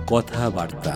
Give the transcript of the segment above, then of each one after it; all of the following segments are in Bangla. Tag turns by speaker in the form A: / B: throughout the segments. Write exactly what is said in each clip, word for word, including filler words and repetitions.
A: কথাবার্তা।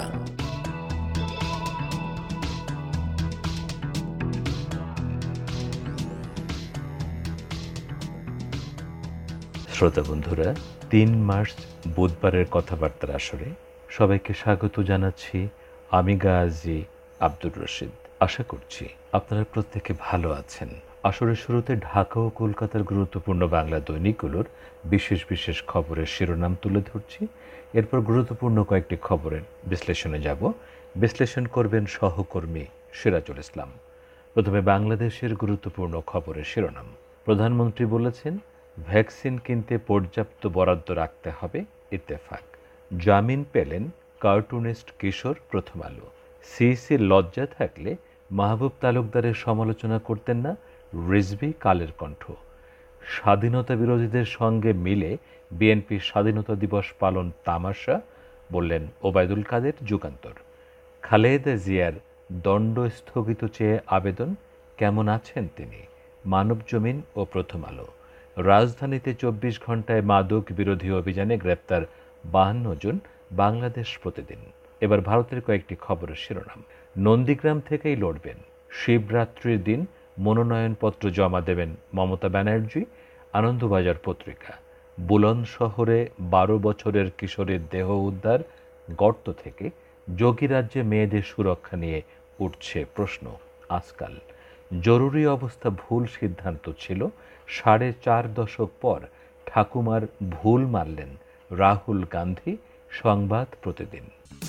A: শ্রোতা বন্ধুরা, তিন মার্চ বুধবারের কথাবার্তার আসরে সবাইকে স্বাগত জানাচ্ছি। আমি গাজী আব্দুর রশিদ। আশা করছি আপনারা প্রত্যেকে ভালো আছেন। আসরের শুরুতে ঢাকা ও কলকাতার গুরুত্বপূর্ণ বাংলা দৈনিকগুলোর বিশেষ বিশেষ খবরের শিরোনাম তুলে ধরছি। এরপর গুরুত্বপূর্ণ কয়েকটি খবরের বিশ্লেষণে যাব। বিশ্লেষণ করবেন সহকর্মী সিরাজুল ইসলাম। প্রথমে বাংলাদেশের গুরুত্বপূর্ণ খবরের শিরোনাম। প্রধানমন্ত্রী বলেছেন, ভ্যাকসিন কিনতে পর্যাপ্ত বরাদ্দ রাখতে হবে। ইত্তেফাক। জামিন পেলেন কার্টুনিস্ট কিশোর। প্রথম আলো। সিইসির লজ্জা থাকলে মাহবুব তালুকদারের সমালোচনা করতেন না রিজভী। কালের কণ্ঠ। স্বাধীনতা বিরোধীদের সঙ্গে মিলে বিএনপির স্বাধীনতা দিবস পালন তামাশা, বললেন ওবায়দুল কাদের। যুগান্তর। খালেদা জিয়ার দণ্ড স্থগিত চেয়ে আবেদন, কেমন আছেন তিনি। মানব জমিন ও প্রথম আলো। রাজধানীতে চব্বিশ ঘন্টায় মাদক বিরোধী অভিযানে গ্রেপ্তার বাহান্ন জন। বাংলাদেশ প্রতিদিন। এবার ভারতের কয়েকটি খবরের শিরোনাম। নন্দীগ্রাম থেকেই লড়বেন। শিবরাত্রির দিন মনোনয়নপত্র জমা দেবেন মমতা ব্যানার্জি। আনন্দবাজার পত্রিকা। বুলন্দশহরে বারো বছরের কিশোরের দেহ উদ্ধার গর্ত থেকে। যোগীরাজ্যে মেয়েদের সুরক্ষা নিয়ে উঠছে প্রশ্ন আজকাল। জরুরি অবস্থা ভুল সিদ্ধান্ত ছিল। সাড়ে চার দশক পর ঠাকুমার ভুল মানলেন রাহুল গান্ধী। সংবাদ প্রতিদিন।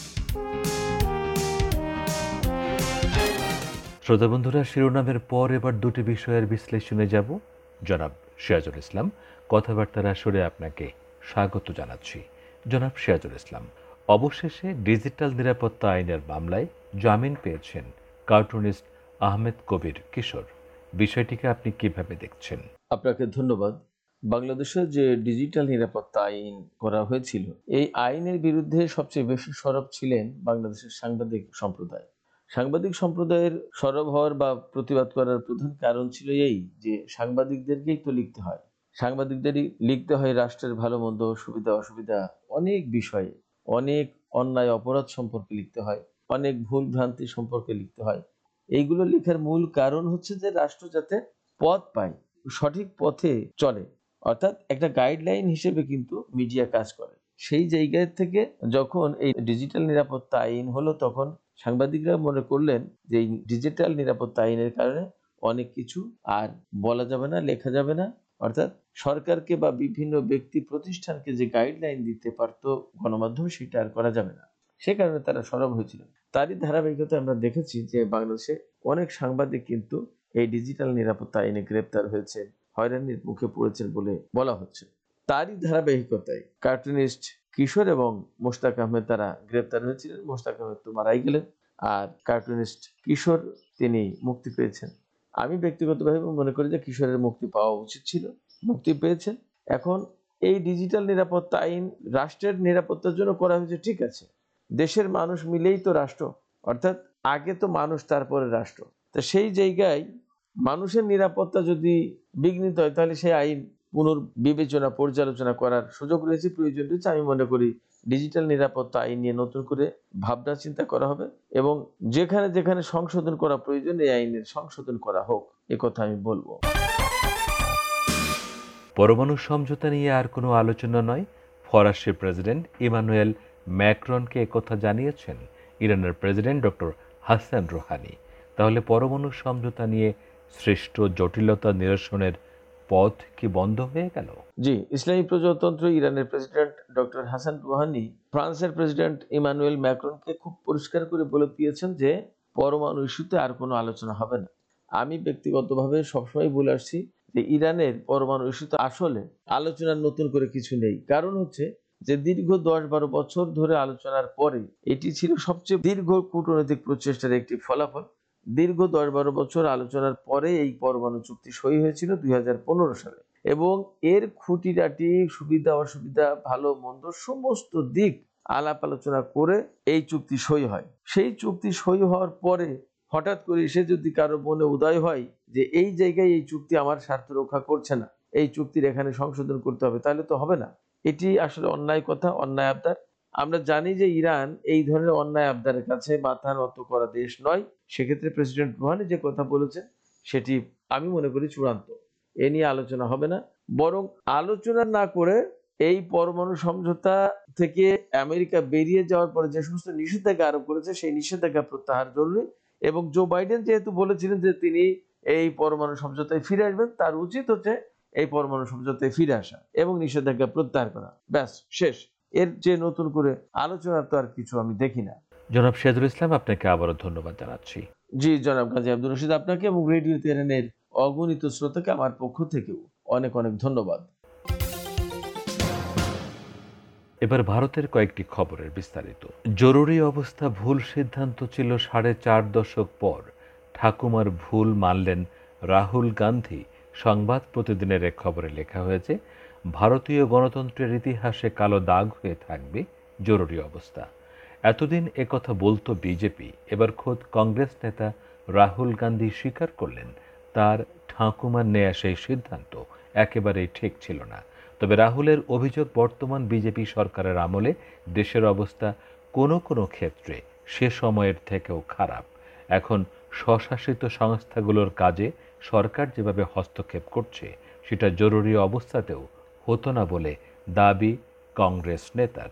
A: শ্রোতা বন্ধুরা, শিরোনামের পর এবার দুটি বিষয়ের বিশ্লেষণে যাব। জনাব সিরাজুল ইসলাম, কথাবার্তার আসরে আপনাকে স্বাগত জানাচ্ছি। জনাব সিরাজুল ইসলাম, অবশেষে ডিজিটাল নিরাপত্তা আইনের মামলায় জামিন পেয়েছেন কার্টুনিস্ট আহমেদ কবির কিশোর। বিষয়টিকে আপনি কিভাবে দেখছেন?
B: আপনাকে ধন্যবাদ। বাংলাদেশের যে ডিজিটাল নিরাপত্তা আইন করা হয়েছিল, এই আইনের বিরুদ্ধে সবচেয়ে বেশি সরব ছিলেন বাংলাদেশের সাংবাদিক সম্প্রদায়। সাংবাদিক সম্প্রদায়ের সরব হওয়ার বা প্রতিবাদ করার প্রধান কারণ ছিল এই যে সাংবাদিকদেরকেই তো লিখতে হয়, সাংবাদিকদেরই লিখতে হয় রাষ্ট্রের ভালো মন্দ, সুবিধা অসুবিধা, অনেক বিষয়ে, অনেক অন্যায় অপরাধ সম্পর্কে লিখতে হয়, অনেক ভুল ভ্রান্তি সম্পর্কে লিখতে হয়। এইগুলো লেখার মূল কারণ হচ্ছে যে রাষ্ট্র যাতে পথ পায়, সঠিক পথে চলে, অর্থাৎ একটা গাইডলাইন হিসেবে কিন্তু মিডিয়া কাজ করে। সেই জায়গা থেকে যখন এই ডিজিটাল নিরাপত্তা আইন হলো, তখন সাংবাদিকরা মনে করলেন যে এই ডিজিটাল নিরাপত্তা আইনের কারণে অনেক কিছু আর বলা যাবে না, লেখা যাবে না। অর্থাৎ সরকারকে বা বিভিন্ন ব্যক্তি প্রতিষ্ঠানকে যে গাইডলাইন দিতে পারতো গণমাধ্যম, সেটা আর করা যাবে না। সে কারণে তারা সরব হয়েছিল। তারই ধারাবাহিকতা আমরা দেখেছি যে বাংলাদেশে অনেক সাংবাদিক কিন্তু এই ডিজিটাল নিরাপত্তা আইনে গ্রেপ্তার হয়েছে, হয়রানির মুখে পড়েছেন বলে বলা হচ্ছে। তারই ধারাবাহিকতায় কার্টুনিস্ট কিশোর এবং মোশতাক আহমেদ তারা গ্রেপ্তার হয়েছিলেন। মোশতাক আহমেদ তো মারাই গেলেন, আর কার্টুনিস্ট কিশোর তিনি মুক্তি পেয়েছেন। আমি ব্যক্তিগতভাবে মনে করি যে কিশোরের মুক্তি পাওয়া উচিত ছিল, মুক্তি পেয়েছেন। এখন এই ডিজিটাল নিরাপত্তা আইন রাষ্ট্রের নিরাপত্তার জন্য করা হয়েছে, ঠিক আছে। দেশের মানুষ মিলেই তো রাষ্ট্র, অর্থাৎ আগে তো মানুষ তারপরে রাষ্ট্র। তো সেই জায়গায় মানুষের নিরাপত্তা যদি বিঘ্নিত হয়, তাহলে সেই আইন পুনর্বিবেচনা পর্যালোচনা করার সুযোগ রয়েছে, প্রয়োজন রয়েছে। আমি মনে করি ডিজিটাল নিরাপত্তা আইন নিয়ে নতুন করে ভাবনা চিন্তা করা হবে এবং যেখানে যেখানে সংশোধন করা প্রয়োজন, এই আইনের সংশোধন করা হোক, এ কথা আমি বলবো।
A: পরমাণু সমঝোতা নিয়ে আর কোনো আলোচনা নয়, ফরাসি প্রেসিডেন্ট ইমানুয়েল ম্যাক্রনকে একথা জানিয়েছেন ইরানের প্রেসিডেন্ট ডক্টর হাসান রুহানি। তাহলে পরমাণু সমঝোতা নিয়ে সৃষ্ট জটিলতা নিরসনের পথ কি বন্ধ হয়ে গেল?
B: জি, ইসলামী প্রজাতন্ত্র ইরানের প্রেসিডেন্ট ডক্টর হাসান রুহানি ফ্রান্সের প্রেসিডেন্ট ইমানুয়েল ম্যাক্রনকে খুব পরিষ্কার করে বলে দিয়েছেন যে পরমাণু ইস্যুতে আর কোনো আলোচনা হবে না। আমি ব্যক্তিগতভাবে সবসময় বলে আসছি যে ইরানের পরমাণু ইস্যুতে আসলে আলোচনার নতুন করে কিছু নেই। কারণ হচ্ছে যে দীর্ঘ দশ বারো বছর ধরে আলোচনার পরে এটি ছিল সবচেয়ে দীর্ঘ কূটনৈতিক প্রচেষ্টার একটি ফলাফল। দীর্ঘ দশ বারো বছর আলোচনার পরে এই পরমাণু চুক্তি সই হয়েছিল দুই হাজার পনেরো সালে এবং এর খুঁটিনাটি, সুবিধা অসুবিধা, ভালো মন্দ সমস্ত দিক আলাপ আলোচনা করে এই চুক্তি সই হয়। সেই চুক্তি সই হওয়ার পরে হঠাৎ করে এসে যদি কারো মনে উদয় হয় যে এই জায়গায় এই চুক্তি আমার স্বার্থ রক্ষা করছে না, এই চুক্তির এখানে সংশোধন করতে হবে, তাহলে তো হবে না। এটি আসলে অন্যায় কথা, অন্যায় আবদার। আমরা জানি যে ইরান এই ধরনের অন্যায় আবদারের কাছে মাথা নত করা দেশ নয়। সেক্ষেত্রে প্রেসিডেন্ট রুহানি যে কথা বলেছেন সেটি আমি মনে করি চূড়ান্ত। এ নিয়ে আলোচনা হবে না, বরং আলোচনা না করে এই পরমাণু সমঝোতা থেকে আমেরিকা বেরিয়ে যাওয়ার পরে যে সমস্ত নিষেধাজ্ঞা আরোপ করেছে সেই নিষেধাজ্ঞা প্রত্যাহার জরুরি। এবং জো বাইডেন যেহেতু বলেছিলেন যে তিনি এই পরমাণু সমঝোতায় ফিরে আসবেন, তার উচিত হচ্ছে এই পরমাণু সমঝোতায় ফিরে আসা এবং নিষেধাজ্ঞা প্রত্যাহার করা। ব্যাস, শেষ। এর যে নতুন করে আলোচনা তো আর কিছু আমি দেখি না।
A: জনাব সিরাজুল ইসলাম, আপনাকে আবারও ধন্যবাদ জানাচ্ছি।
B: জি জনাব গাজী আব্দুর রশিদ, আপনাকে এবং রেডিও তেহরানের অগণিত শ্রোতাকে আমার পক্ষ থেকেও অনেক অনেক ধন্যবাদ।
A: এবার ভারতের কয়েকটি খবরের বিস্তারিত। জরুরি অবস্থা ভুল সিদ্ধান্ত ছিল সাড়ে চার দশক পর ঠাকুমার ভুল মানলেন রাহুল গান্ধী। সংবাদ প্রতিদিনের এক খবরে লেখা হয়েছে, ভারতীয় গণতন্ত্রের ইতিহাসে কালো দাগ হয়ে থাকবে জরুরি অবস্থা। এতদিন একথা বলতো বিজেপি, এবার খোদ কংগ্রেস নেতা রাহুল গান্ধী স্বীকার করলেন তার ঠাকুমার নেয়া সেই সিদ্ধান্ত একেবারেই ঠিক ছিল না। তবে রাহুলের অভিযোগ, বর্তমান বিজেপি সরকারের আমলে দেশের অবস্থা কোনো কোনো ক্ষেত্রে সে সময়ের থেকেও খারাপ। এখন স্বশাসিত সংস্থাগুলোর কাজে সরকার যেভাবে হস্তক্ষেপ করছে সেটা জরুরি অবস্থাতেও হতো না বলে দাবি কংগ্রেস নেতার।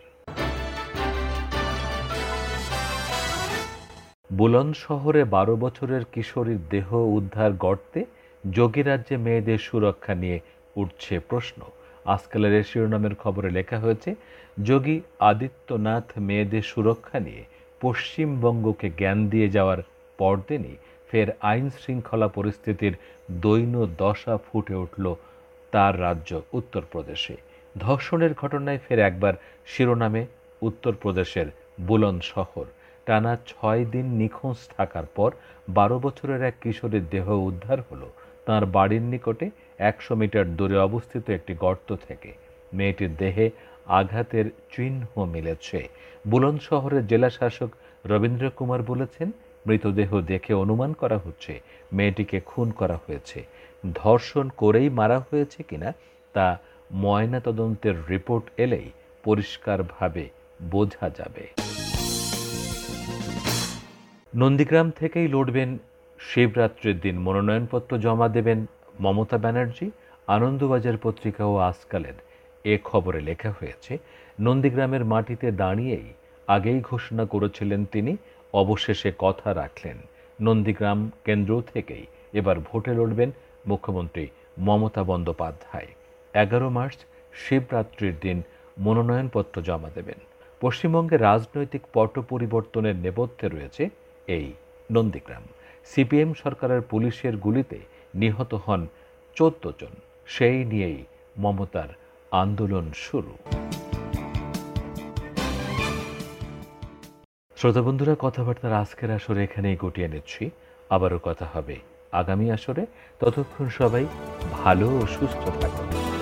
A: বুলন্দশহরে বারো বছরের কিশোরীর দেহ উদ্ধার গর্তে, যোগীরাজ্যে মেয়েদের সুরক্ষা নিয়ে উঠছে প্রশ্ন। আজকালের এ শিরোনামের খবরে লেখা হয়েছে, যোগী আদিত্যনাথ মেয়েদের সুরক্ষা নিয়ে পশ্চিমবঙ্গকে জ্ঞান দিয়ে যাওয়ার পরদিনই ফের আইন শৃঙ্খলা পরিস্থিতির দৈন্য দশা ফুটে উঠল তার রাজ্য উত্তরপ্রদেশে। ধর্ষণের ঘটনায় ফের একবার শিরোনামে উত্তরপ্রদেশের বুলন্দশহর। টানা ছয় দিন নিখোঁজ থাকার পর বারো বছরের এক কিশোরীর দেহ উদ্ধার হলো তাঁর বাড়ির নিকটে একশো মিটার দূরে অবস্থিত একটি গর্ত থেকে। মেয়েটির দেহে আঘাতের চিহ্ন মিলেছে। বুলন্দশহরের জেলা শাসক রবীন্দ্র কুমার বলেছেন, মৃতদেহ দেখে অনুমান করা হচ্ছে মেয়েটিকে খুন করা হয়েছে। ধর্ষণ করেই মারা হয়েছে কিনা তা ময়নাতদন্তের রিপোর্ট এলেই পরিষ্কারভাবে বোঝা যাবে। নন্দীগ্রাম থেকেই লড়বেন শিবরাত্রির দিন, মনোনয়নপত্র জমা দেবেন মমতা ব্যানার্জি। আনন্দবাজার পত্রিকা ও আজকালের এ খবরে লেখা হয়েছে, নন্দীগ্রামের মাটিতে দাঁড়িয়েই আগেই ঘোষণা করেছিলেন তিনি, অবশেষে কথা রাখলেন। নন্দীগ্রাম কেন্দ্র থেকেই এবার ভোটে লড়বেন মুখ্যমন্ত্রী মমতা বন্দ্যোপাধ্যায়। এগারো মার্চ শিবরাত্রির দিন মনোনয়নপত্র জমা দেবেন। পশ্চিমবঙ্গের রাজনৈতিক পট পরিবর্তনের নেপথ্যে রয়েছে এই নন্দীগ্রাম। সিপিএম সরকারের পুলিশের গুলিতে নিহত হন চোদ্দ জন, সেই নিয়েই মমতার আন্দোলন শুরু। শ্রোতা বন্ধুরা, কথাবার্তার আজকের আসরে এখানেই গুটিয়ে নিচ্ছি। আবারও কথা হবে আগামী আসরে। ততক্ষণ সবাই ভালো ও সুস্থ থাকুন।